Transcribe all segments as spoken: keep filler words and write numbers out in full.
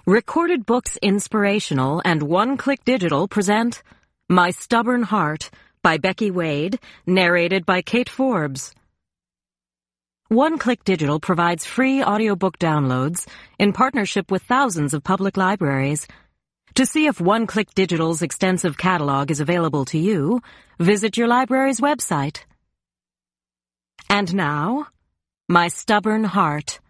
Recorded Books Inspirational and One Click Digital present My Stubborn Heart by Becky Wade, narrated by Kate Forbes. One Click Digital provides free audiobook downloads in partnership with thousands of public libraries. To see if One Click Digital's extensive catalog is available to you, visit your library's website. And now, My Stubborn Heart.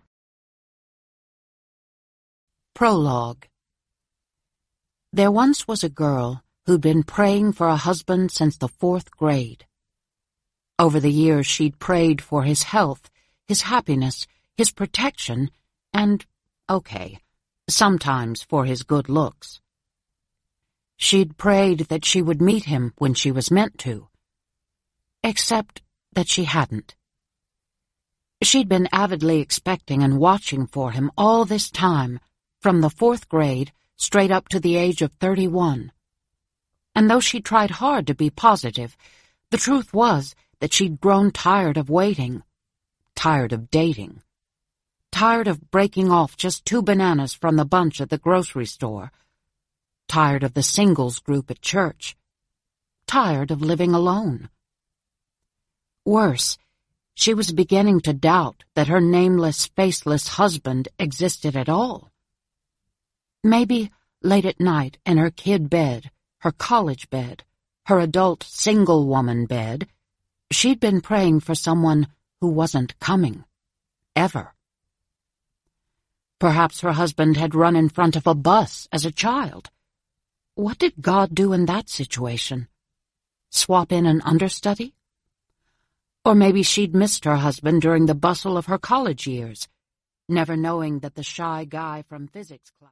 Prologue. There once was a girl who'd been praying for a husband since the fourth grade. Over the years, she'd prayed for his health, his happiness, his protection, and, okay, sometimes for his good looks. She'd prayed that she would meet him when she was meant to, except that she hadn't. She'd been avidly expecting and watching for him all this time, from the fourth grade straight up to the age of thirty-one. And though she tried hard to be positive, the truth was that she'd grown tired of waiting, tired of dating, tired of breaking off just two bananas from the bunch at the grocery store, tired of the singles group at church, tired of living alone. Worse, she was beginning to doubt that her nameless, faceless husband existed at all. Maybe late at night in her kid bed, her college bed, her adult single-woman bed, she'd been praying for someone who wasn't coming. Ever. Perhaps her husband had run in front of a bus as a child. What did God do in that situation? Swap in an understudy? Or maybe she'd missed her husband during the bustle of her college years, never knowing that the shy guy from physics class